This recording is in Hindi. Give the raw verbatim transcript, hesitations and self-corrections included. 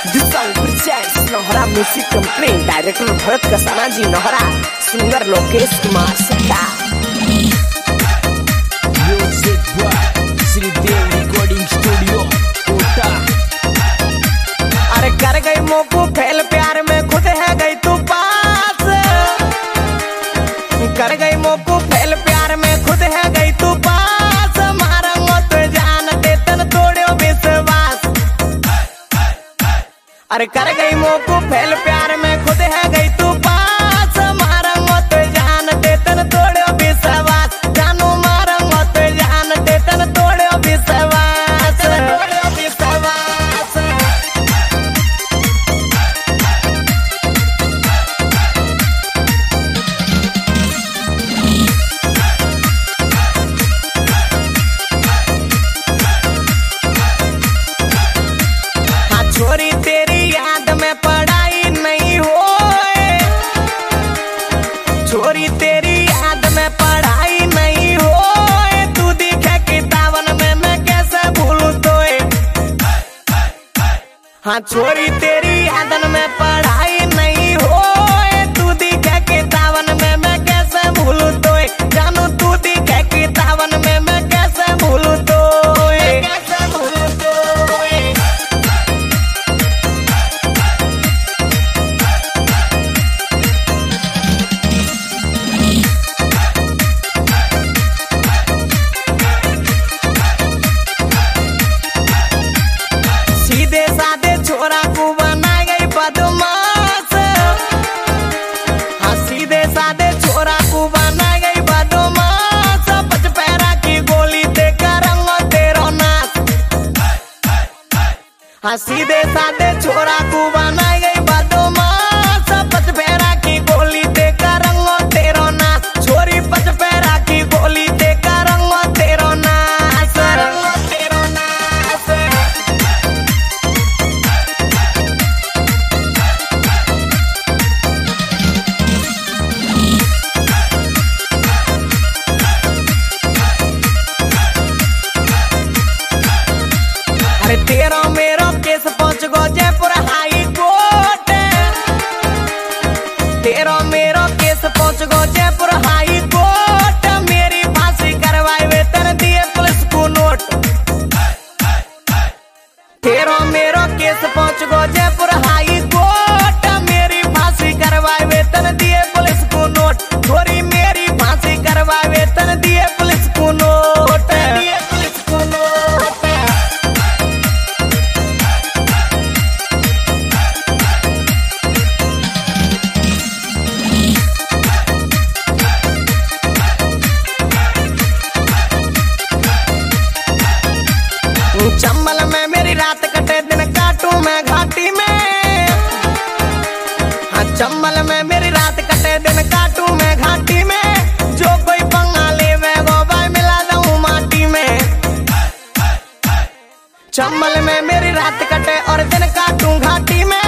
Nohra music company, director Bharat Kasana ji Nohra, singer Lokesh Kumar Satta. Music by Shridev recording studio Kota. अरे कर गई मोकू फैल प्यार में खुद है गई तू पास, कर गई मोकू फैल प्यार में खुद है गई तू पास, मारूंगा तो जान दे तन तोड़ो विश्वास। अरे कर गई मोकू फैल प्यार में खुद है गई तू पास, मारूंगा तो जान दे तन तोड़ो विश्वास, जानू मारूंगा तो जान दे तन तोड़ो विश्वास, तोड़ो विश्वास। हाँ छोरी तेरी याद में पढ़ाई नहीं होए, छोरी तेरी याद में पढ़ाई नहीं होए, तू दिखे किताबन में मैं कैसे भूलूं तोए। हाँ छोरी तेरी यादन में पढ़ाई नहीं होए, तू दिखे किताबन में मैं कैसे भूलूं तोए, जानू तू दिखे किताबन में मैं कैसे भूलूं तोए, कैसे भूलूं तोए। सीधे साधे छोरा को बना गई बदमाश, हाँ सीधे साधे छोरा को बना गई बदमाश, पच पैरा की गोली देकर रंगो तेरो नाश। हाँ सीधे साधे छोरा को बना गई बदमाश, पच पैरा की गोली देकर रंगो तेरो नाश, छोरी पच पैरा की गोली देकर रंगो तेरो नाश, रंगो तेरो नाश। अरे तेरा मेरो केस पहुंच गो जयपुर हाई कोर्ट, तेरा मेरो केस पहुंच गो जयपुर हाई कोर्ट, मेरी फांसी करवाए वेतन दिए पुलिस को नोट। तेरा मेरो केस पहुंच गो जयपुर हाई कोर्ट, मेरी फांसी करवाए वेतन दिए पुलिस को नोट, छोरी मेरी फांसी करवाए वेतन दिए पुलिस को नोट, दिए पुलिस को नोट। चंबल में मेरी रात कटे दिन काटू मैं घाटी में, हाँ चंबल में मेरी रात कटे दिन काटू मैं घाटी में, जो कोई पंगा ले मैं वो भाई मिला दूं माटी में। चंबल में मेरी रात कटे और दिन काटू घाटी में,